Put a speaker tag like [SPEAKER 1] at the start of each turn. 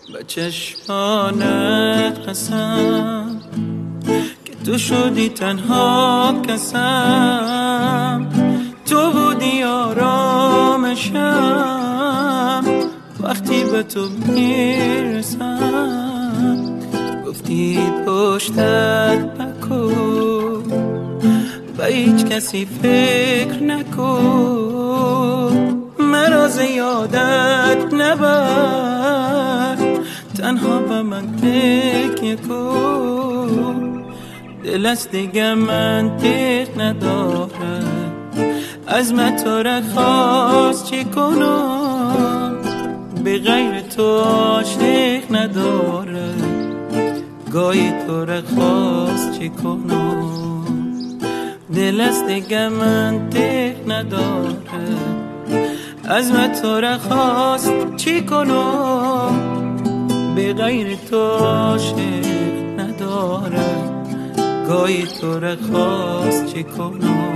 [SPEAKER 1] به چشمانت قسم که تو شدی تنها کسم، تو بودی آرامشم وقتی به تو میرسم. گفتی پشتت نکن، به هیچ کسی فکر نکن، مرا ز یادت نبر، تنها به من تکیه کن. دل است دیگه منطق نداره، از من تو را خواست چی کنم، به غیر تو عاشق نداره، گاهی تو را خواست چی کنم. دل است دیگه منطق نداره، از من تو را خواست چی کنم، به غیر تو عاشق نداره، گاهی تو را خواست چی کنم.